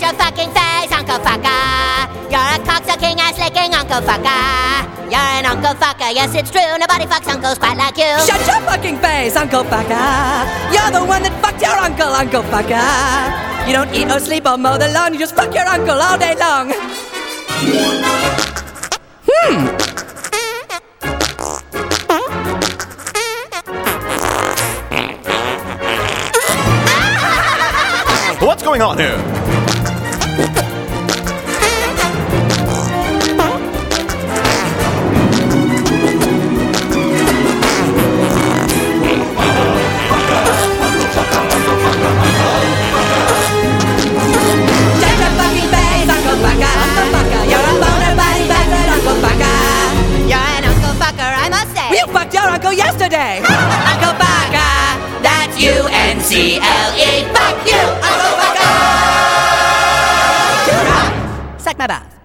your fucking face, Uncle Fucker. You're a cocksucking, ass-licking Uncle Fucker. You're an Uncle Fucker, yes it's true, nobody fucks uncles quite like you. Shut your fucking face, Uncle Fucker. You're the one that fucked your uncle, Uncle Fucker. You don't eat or sleep or mow the lawn, you just fuck your uncle all day long. What's going on here? You fucked your uncle yesterday! Uncle Fucker! That's U-N-C-L-E. Fuck you, Uncle Fucker! Suck my butt.